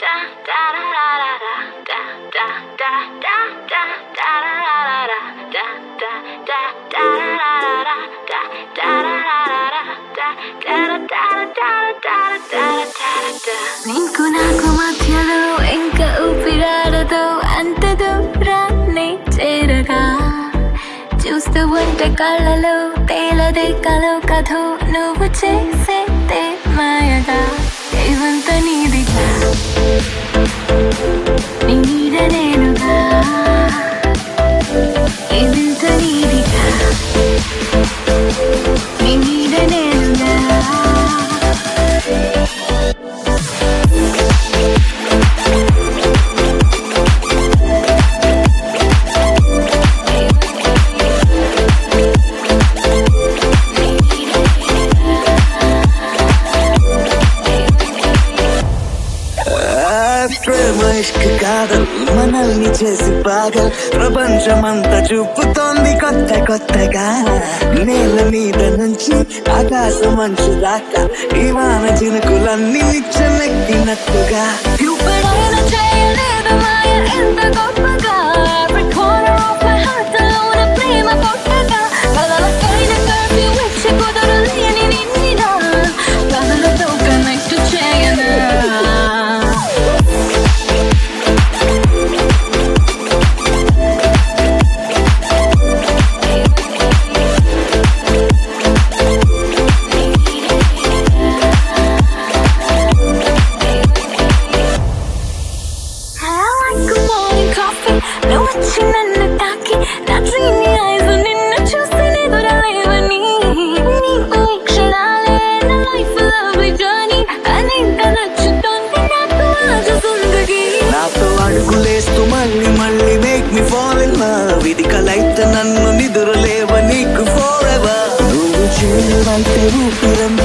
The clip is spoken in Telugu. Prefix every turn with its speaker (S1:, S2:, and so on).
S1: నీకు నాకు మధ్యలో ఇంకా ఊపిరాడతో అంత దూరాన్ని చేరగా చూస్తూ ఉంటే కళ్ళలో తేలదే కలో కథో నువ్వు చేసేదే మాయగా ఇవంత నీదిగా నీ నీడ నేనుగా ఇదంత నీదిగా నీ నీడ నేనుగా
S2: ప్రేమ ఇష్క కాదల్ మనల్ని చేసి పాగల్ ప్రపంచమంతా చూపుతోంది కొత్త కొత్తగా నేల మీద నుంచి ఆకాశం అంచు దాకా ఈ వాన చినుకులన్నీ నిచ్చెనెక్కినట్టుగా
S1: ఎప్పుడైనా చేయలేదు మాయ ఎంత గొప్పగా Every corner of my heart లోన ప్రేమ పుట్టగా కలలకైన కలిసి వచ్చి కుదరలేని నిన్నిలా కథలతో కనెక్ట్ చేయనా నువ్వు వచ్చి నన్ను తాకి నా డ్రీమీ ఐస్ నిన్ను చూసి నిదురలేవని నీకు ఈ క్షణాలే నా లైఫ్ లవ్లీ జర్నీ అనింత నచ్చుతోంది నాకు ఆజ జిందగీ
S2: నాతో అడుగులేస్తూ మళ్ళీ మళ్ళీ make me fall in love ఇది కలైతే నన్ను నిదురలేవ నీకు ఫోర్ ఎవర్ నువ్వు చేరువైతే ఊపిరంత